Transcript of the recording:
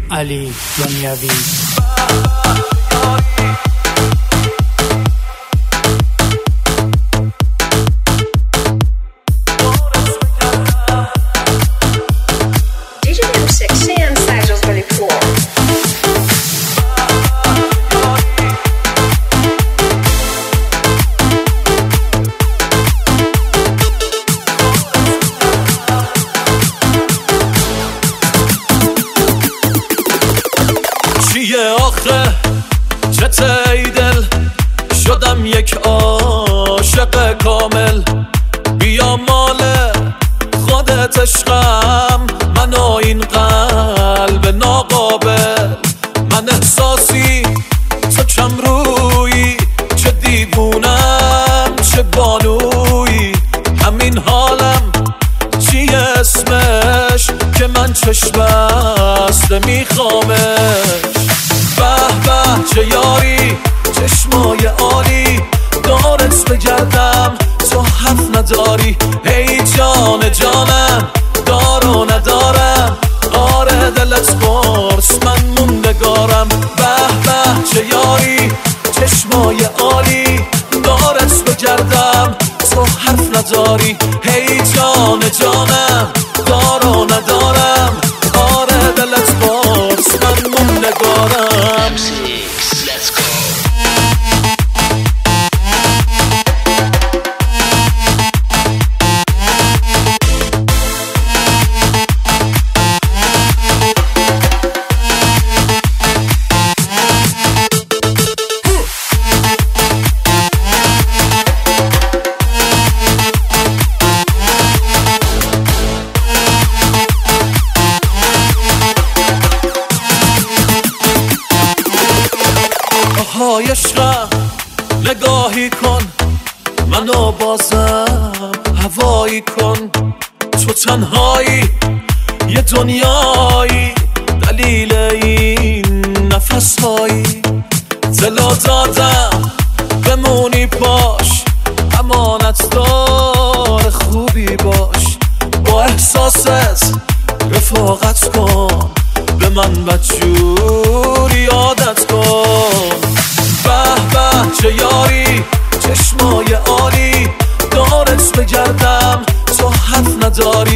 علی دنیوی. آخه چته ای دل شدم یک عاشق کامل، بیا مال خودت عشقم، من و این قلب ناقابل. من احساسی تو کم رویی، چه دیوونم چه بانویی، همین حالم چیه اسمش که من چشم بسته میخوامش. به به چه یاری چشمای عالی، دارت بگردم تو حرف نداری. ای جان جانم دار و ندارم، آره دلت پرس من موندگارم. به به چه یاری چشمای عالی، دارت بگردم تو حرف نداری. ای جان جانم دار و ندارم، آره دلت پرس من موندگارم. های عشقم نگاهی کن، منو بازم هوایی کن. تو تنهایی یه دنیایی، دلیل این نفس هایی. دلا دادم بمونی پاش، امانت دار خوبی باش. با احساست رفاقت کن، به من بدجوری عادت کن. به به چه یاری چشمای عالی، دارت بگردم تو حرف نداری.